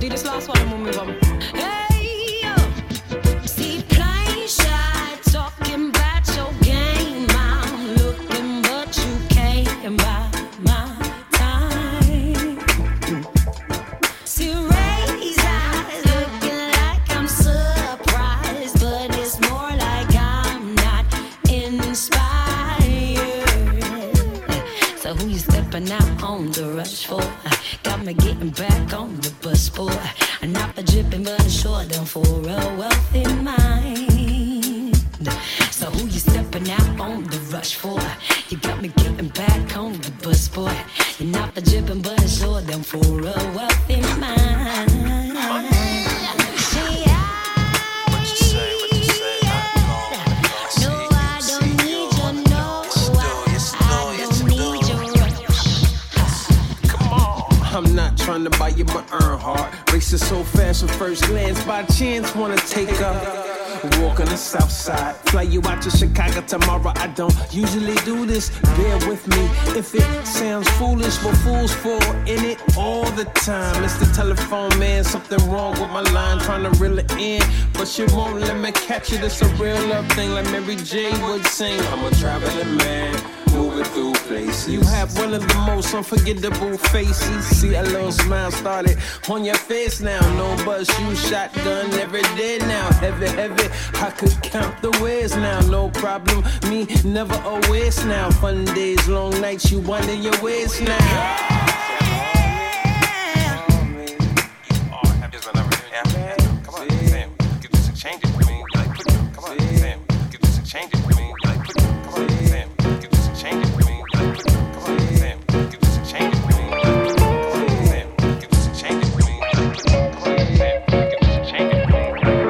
Do this last one and we'll move on. Hey, yo. See, playing shy, talking about your game. I'm looking, but you can't buy my time. See, raise eyes, looking like I'm surprised, but it's more like I'm not inspired. So who you stepping out on the rush for? Got me getting back on the bus, boy. I'm not for dripping, but I'm short down for a wealthy mind. So who you stepping out on the rush for? You got me getting back on the bus, boy. You're not for dripping, but I'm short down for a wealthy mind. See, I'm not trying to buy you my Earnhardt. Racing so fast with first glance, by chance wanna take up. Walk on the south side, fly you out to Chicago tomorrow. I don't usually do this, bear with me if it sounds foolish, but fools fall in it all the time. It's the telephone man, something wrong with my line, trying to reel it in, but she won't let me catch it. It's a real love thing like Mary J would sing. I'm a traveling man, moving through places. You have one of the most unforgettable faces. See a little smile started on your face now. No buzz, you shotgun every day now. Heavy, heavy, I could count the ways now. No problem, me never always now. Fun days, long nights, you wonder your ways now. Come on, Sam, give this a change it for me. Like, put it. Come on, Sam, give this a change it for me. Like, put it. Come on, Sam, give this a change it for me. Like, put it. Come on, Sam, give this a change it for me. Like, put it. Come on, Sam, give this a change it for me. Like, put it. Come on, Sam, give this a change it for me.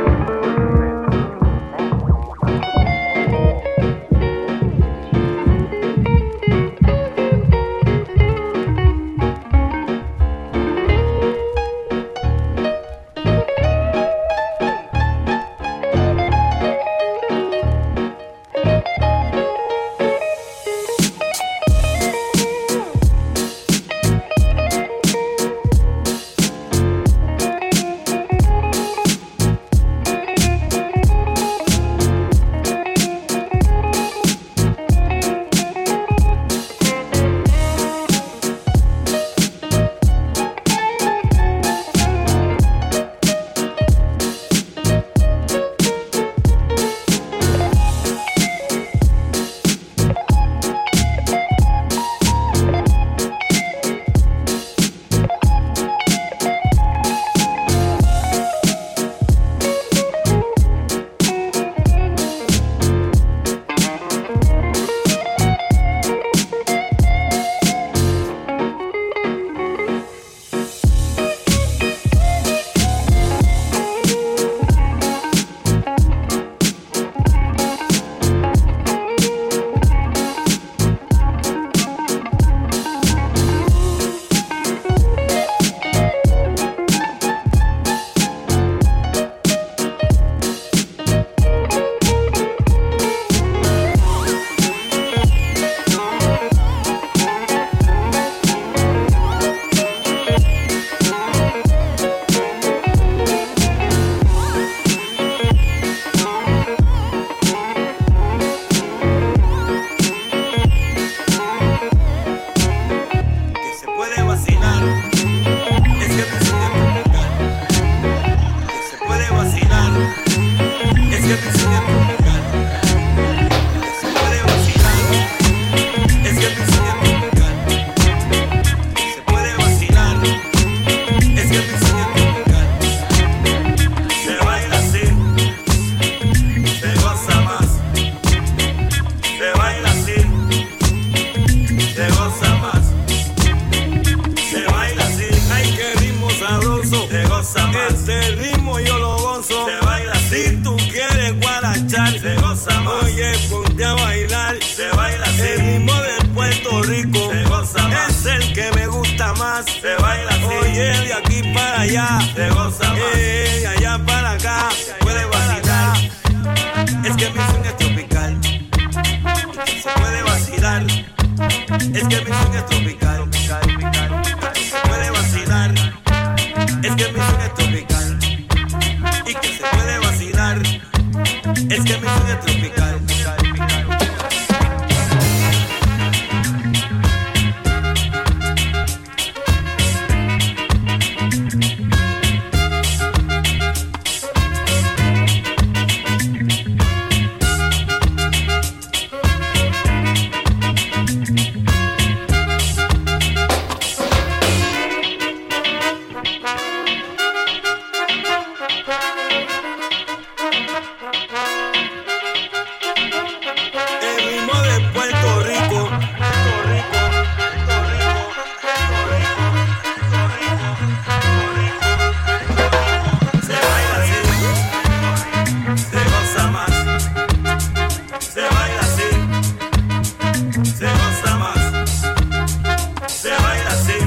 Es que mi swing es tropical. Se puede vacilar. Es que mi swing es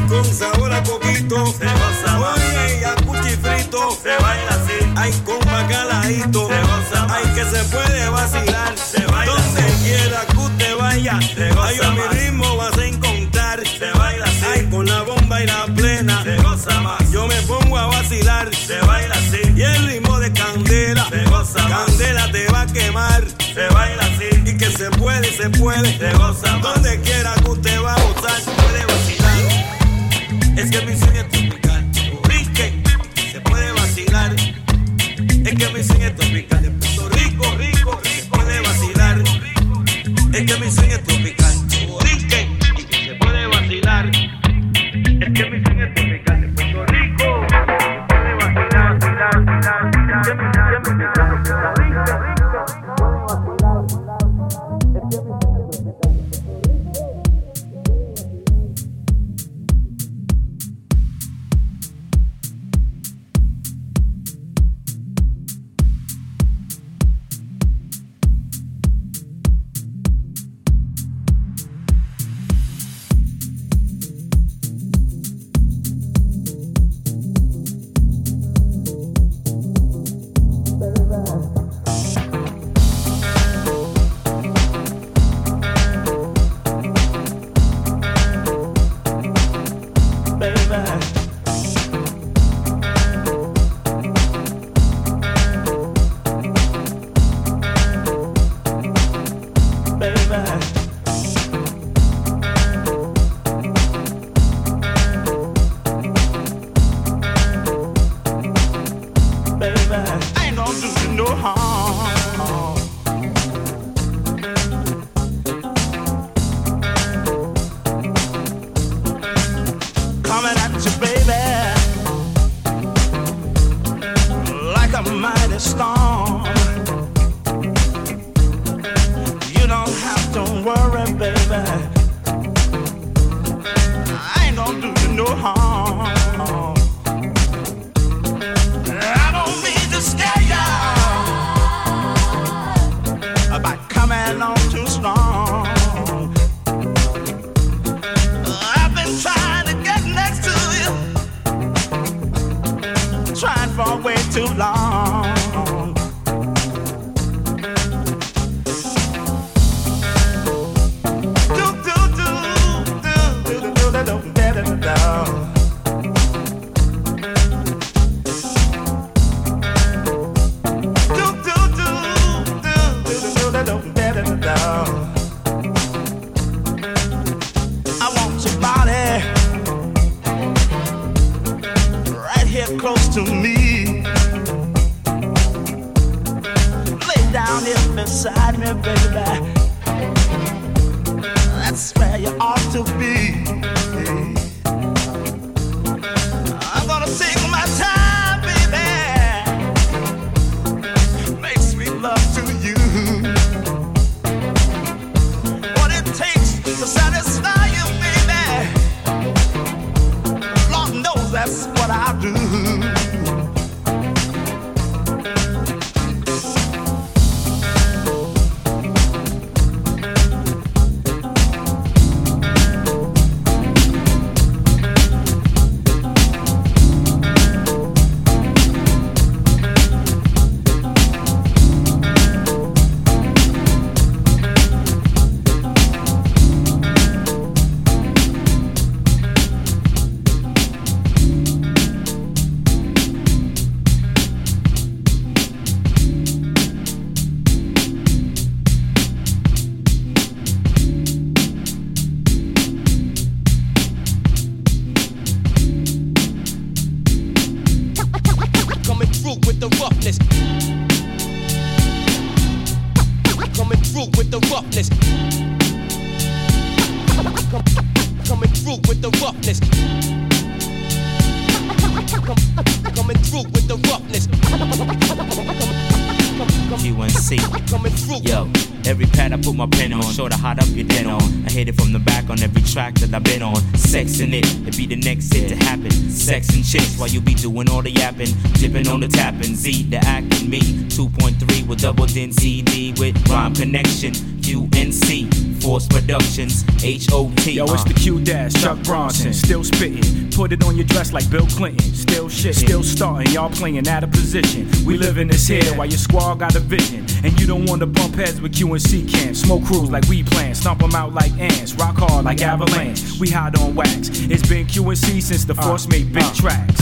con sabor a coquito. Se goza más. Oye, y a cuchifrito. Se baila así. Ay, con bacalaíto. Se goza más. Ay, que se puede vacilar. Se baila donde así. quiera que usted vaya. Se goza ay, a mi más. ritmo vas a encontrar. Se baila así. Ay, con la bomba y la plena. Se goza más. Yo me pongo a vacilar. Se baila así. Y el ritmo de candela. Se goza más. Candela te va a quemar. Se baila así. Y que se puede, se puede. Se goza más. Donde quiera que usted va a gozar, se puede vacilar. Es que mi sueño es tropical. Rique, se puede vacilar. Es que mi sueño es tropical. De Puerto Rico, rico, rico, puede vacilar. Es que mi sueño es tropical. Rique, y que se puede vacilar. Es que mi sueño es tropical. De Puerto Rico, se puede vacilar, vacilar, vacilar. Es que mi sueño es tropical. De Puerto Rico, rico, puede vacilar. Es que mi sueño es tropical. Sexing it be the next hit to happen. Sexing chicks while you be doing all the yapping. Dipping on the tapping, Z the acting me. 2.3 with double din CD with rhyme connection. FUNC, Force Productions, HOT. Yo, it's the Q-Dash, Chuck Bronson, still spitting. Put it on your dress like Bill Clinton. Still shit, still starting, y'all playing out of position. We live in this here while your squad got a vision. And you don't want to bump heads with QNC camps. Smoke crews like we plan, stomp them out like ants. Rock hard like avalanche, we hide on wax. It's been QNC since the Force made big tracks.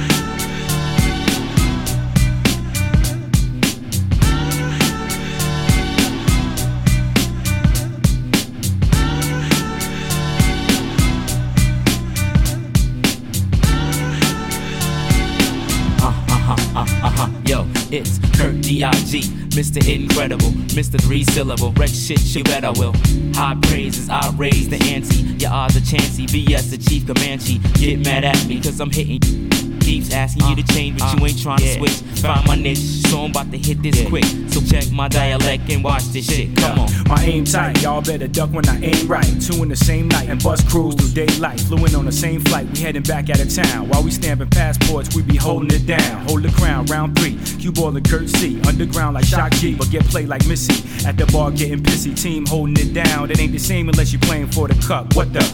Yo, it's Kurt D.I.G., Mr. Incredible, Mr. 3-syllable. Wreck shit, you bet I will. High praises, I raise the ante. Your odds are chancy, VS the Chief Comanche. Get mad at me, cause I'm hitting. Keeps asking you to change, but you ain't trying to switch. Find my niche, so I'm about to hit this quick. So check my dialect and watch this shit. Come on. My aim tight, y'all better duck when I aim right. Two in the same night and bus crews through daylight. Flew in on the same flight, we heading back out of town. While we stamping passports, we be holding it down. Hold the crown, round 3. Cue ball and Kurt C. Underground like Shock G, but get played like Missy. At the bar getting pissy, team holding it down. It ain't the same unless you're playing for the cup. What the?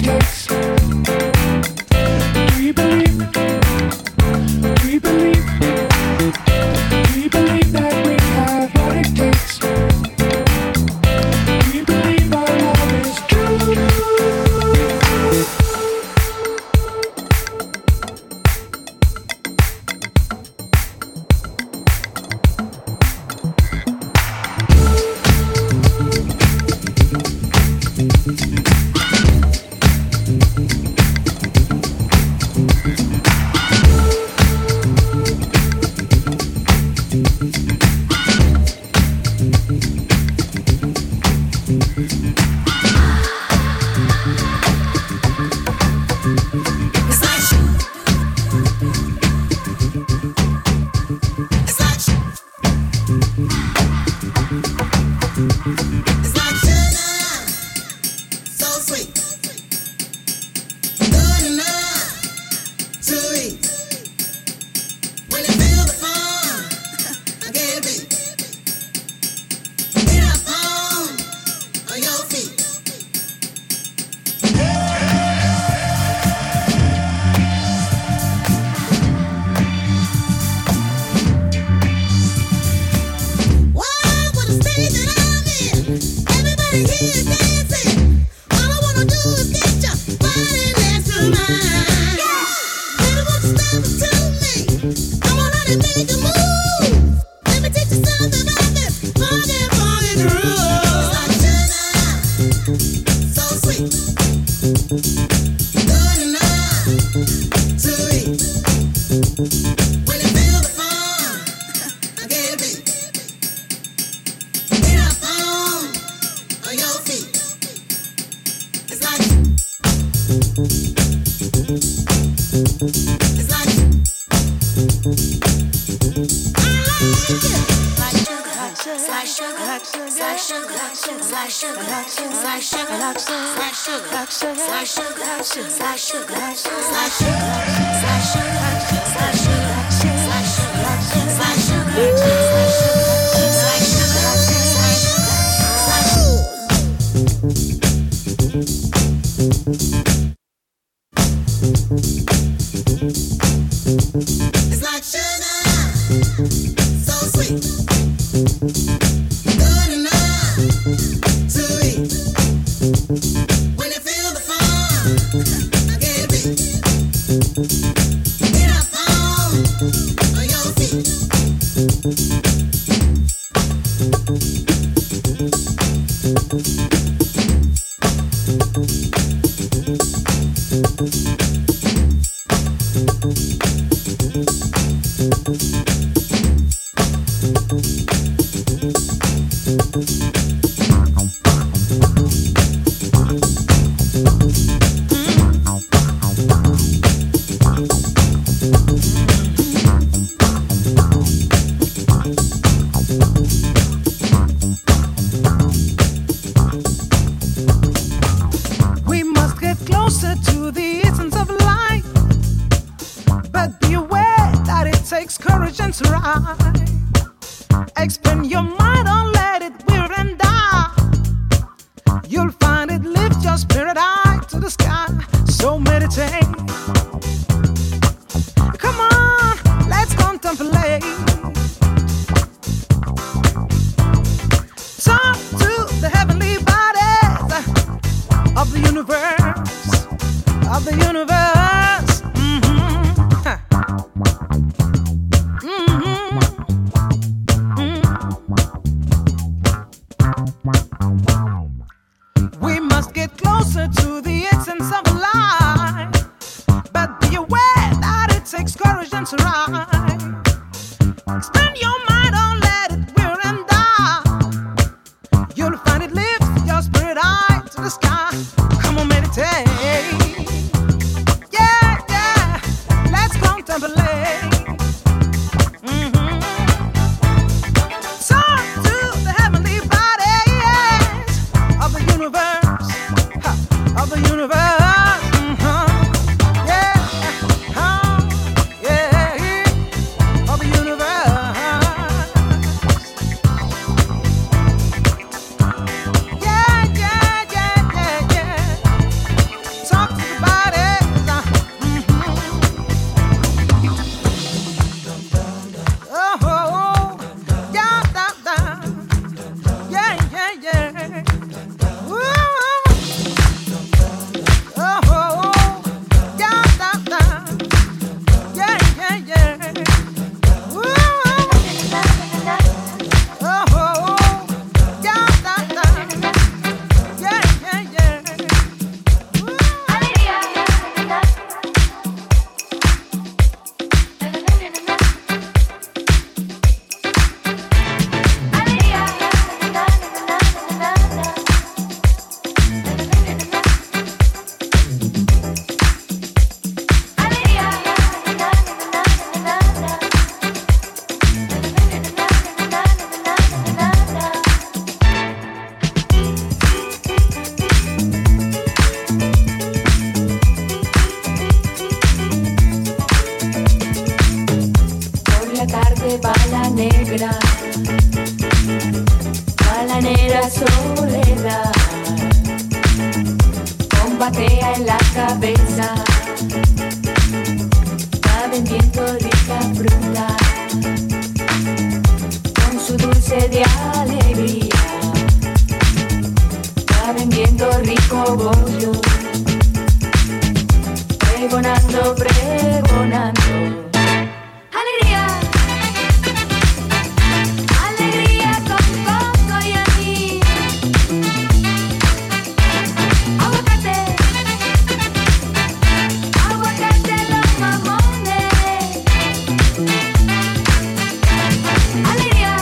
takes. We believe that we have what it takes. We believe our love is true. It's like sugar, so sweet, good enough to eat. When you feel the fun, I get a beat. Get up on your feet. Expand your mind, don't let it wear and die. You'll find it lifts your spirit high to the sky. So meditate. Come on, let's contemplate. Talk to the heavenly bodies of the universe, of the universe. We must get closer to the essence of life, but be aware that it takes courage and strive. Expand your mind, don't let it wear and die. You'll find it lifts your spirit high to the sky. Come on, meditate. Yeah, yeah, let's contemplate. batea en la cabeza. Va vendiendo rica fruta con su dulce de alegría. Va vendiendo rico bollo, pregonando, pregonando. Alegría, alegría con coco y anís. Aguacate, aguacate los mamones. Alegría,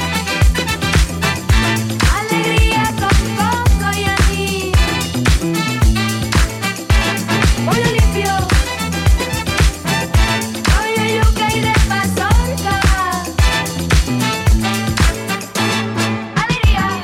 alegría con coco y anís. Pollo limpio, pollo yuca y de mazorca. Alegría.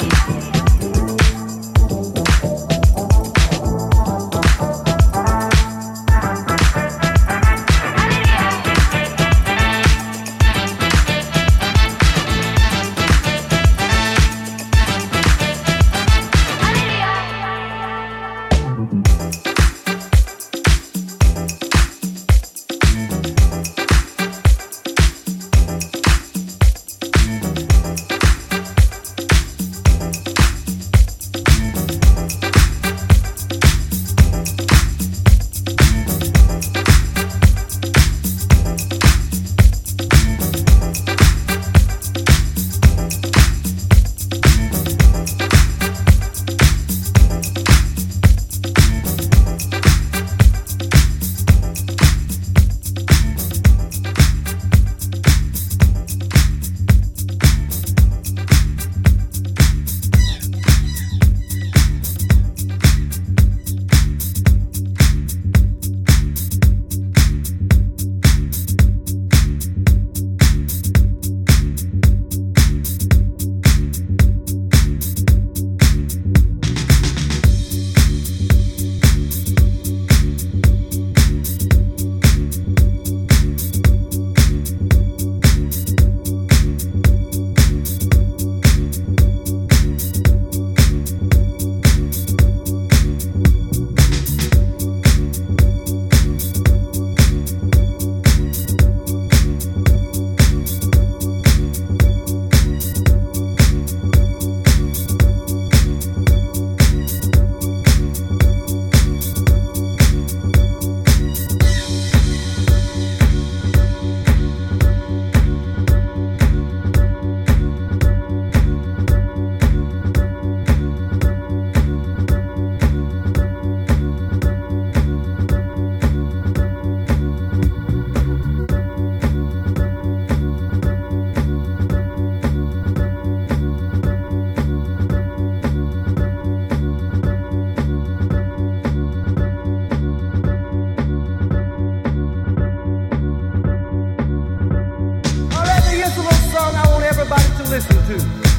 Listen to.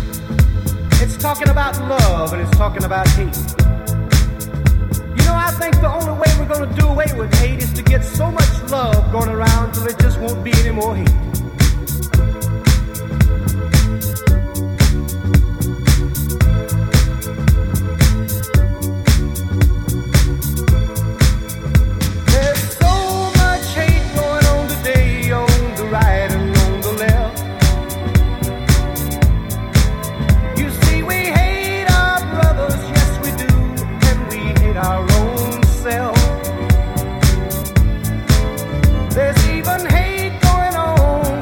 It's talking about love and it's talking about hate. You know, I think the only way we're going to do away with hate is to get so much love going around till there just won't be any more hate. There's even hate going on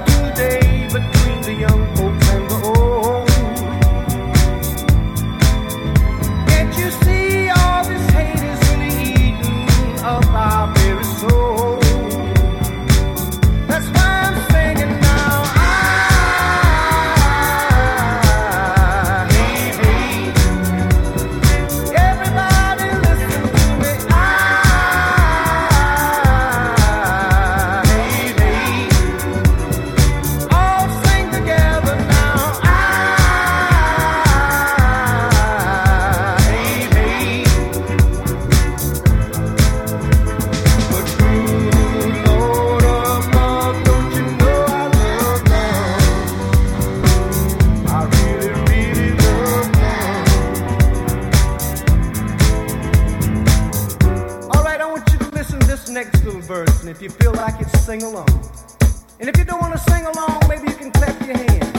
next little verse, and if you feel like it, sing along. And if you don't want to sing along, maybe you can clap your hands.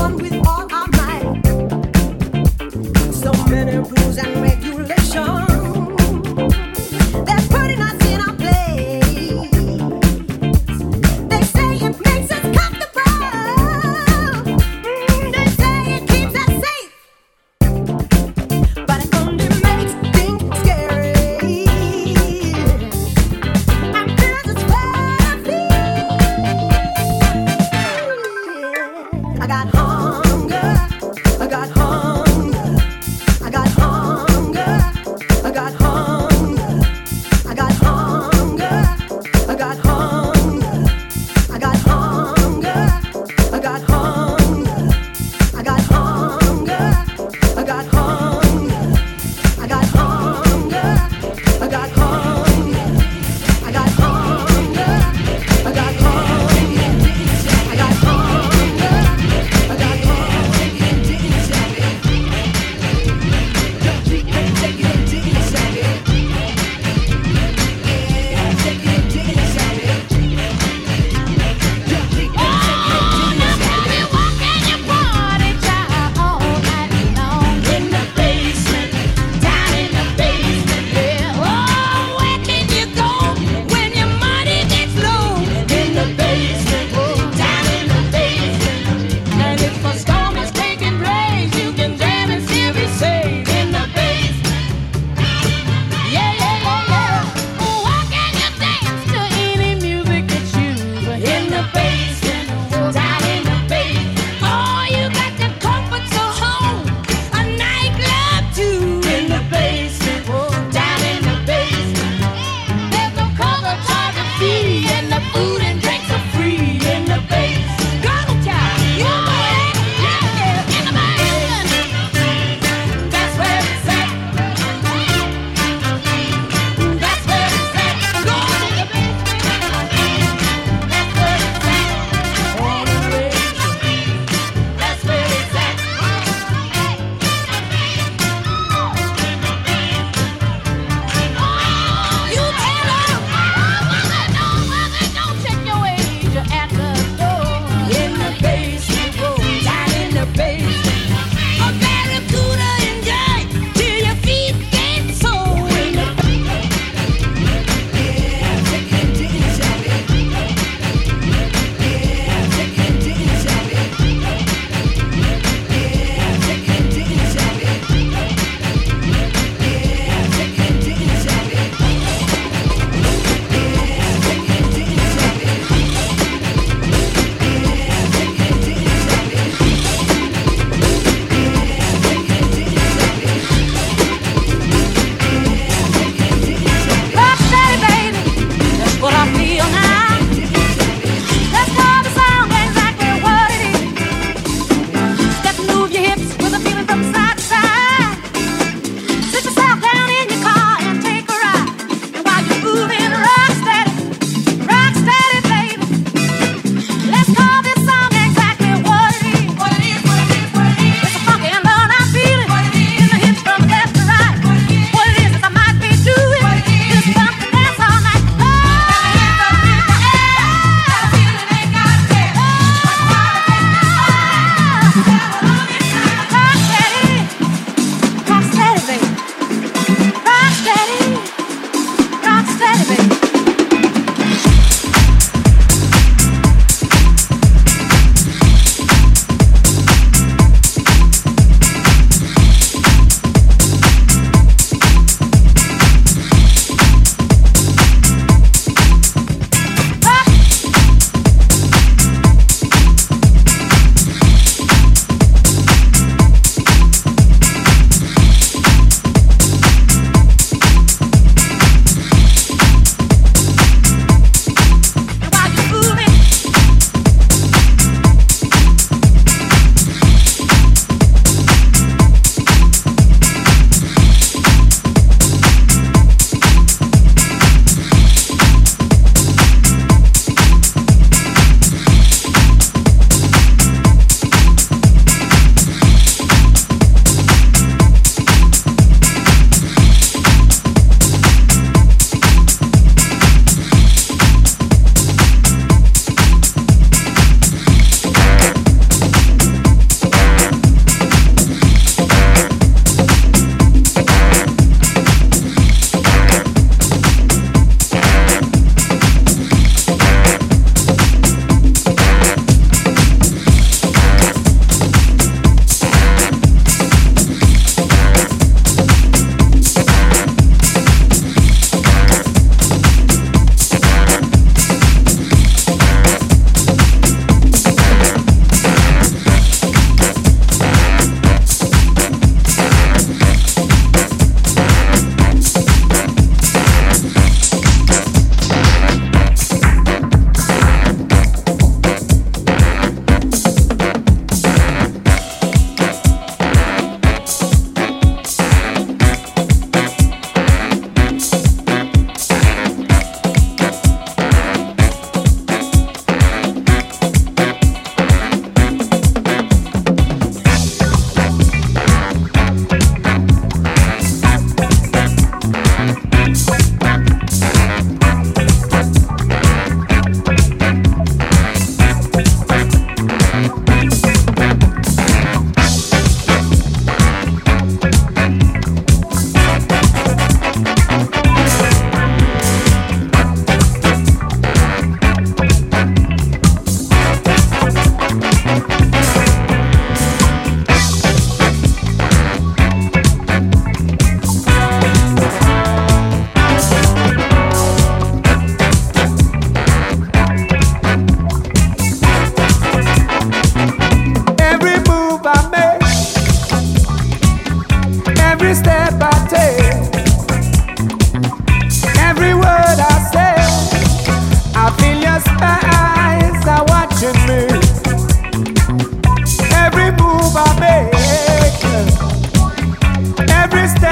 Rules and regulations.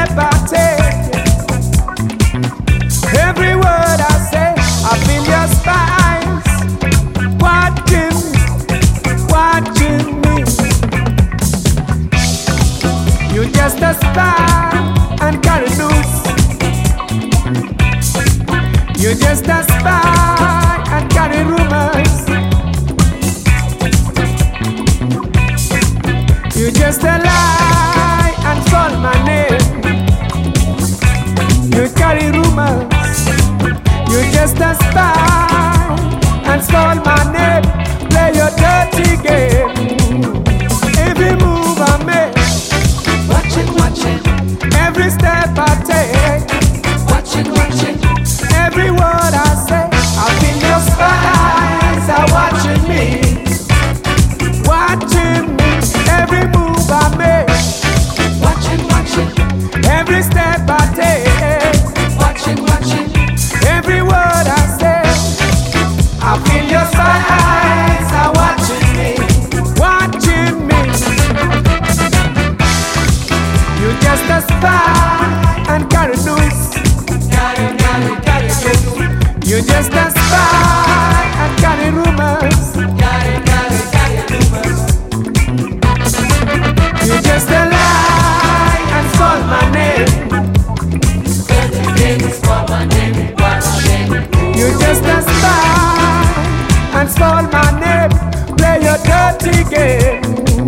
step I take, every word I say, I feel your spice watching me. You just a spy and carry news. You just a spy and carry rumors. You just a lie and call my name. You carry rumors. You just a spy and call my name. Play your dirty game. Every move I make, watch it. Every step I take, watch it. Every word I say, I feel your spies are watching me. Every move I make, watch it. Every step I take, watch it. Every word I say, I feel your eyes are watching me. You just a spy and carry news. You just a spy and carry rumors. You just a lie and call my name. You just a spy and call my name. Play your dirty game.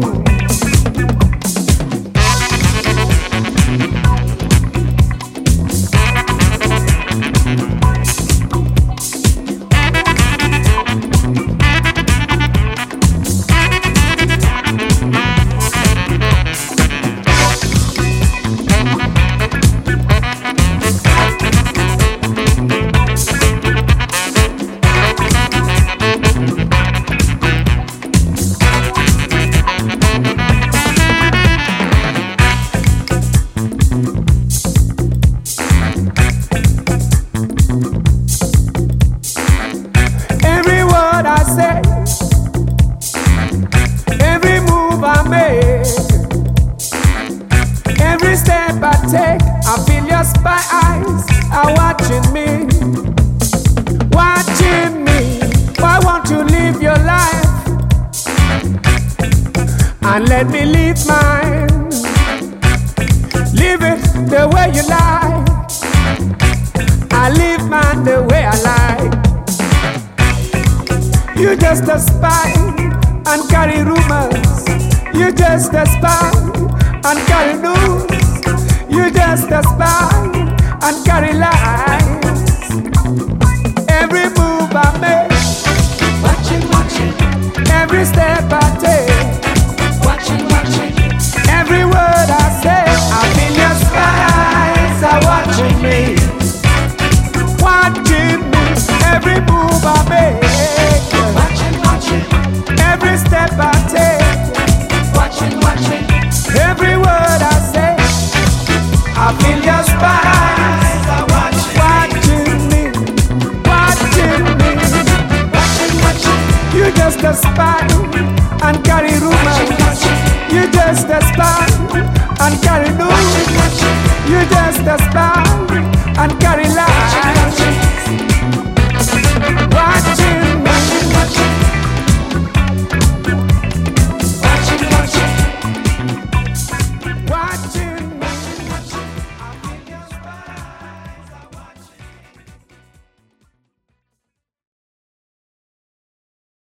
And let me live mine. Live it the way you like. I live mine the way I like. You just a spy and carry rumors. You just a spy and carry news. You just a spy and carry lies. Every move I make, watch it. Every step I take, watch it. Every word I say, I feel your skies are watching me. Every move I make, watch it. Every step I take, watch it. Every word I say, I feel your skies are watching me. You just a spy and carry rumors. You just a spy and carry news. You just a spy and carry lies.